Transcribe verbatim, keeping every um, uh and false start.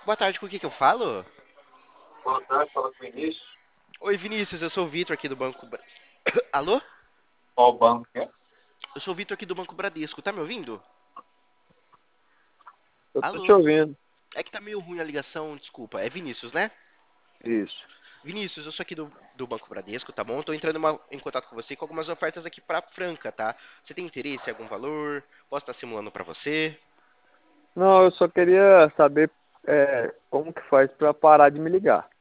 Boa tarde, com o que que eu falo? Boa tarde, fala com o Vinícius. Oi, Vinícius, eu sou o Vitor aqui do Banco... Bra- Alô? Qual banco que é? Eu sou o Vitor aqui do Banco Bradesco, tá me ouvindo? Eu tô te Alô? ouvindo. É que tá meio ruim a ligação, desculpa. É Vinícius, né? Isso. Vinícius, eu sou aqui do, do Banco Bradesco, tá bom? Tô entrando uma- em contato com você com algumas ofertas aqui pra Franca, tá? Você tem interesse em algum valor? Posso estar simulando pra você? Não, eu só queria saber é, como que faz pra parar de me ligar.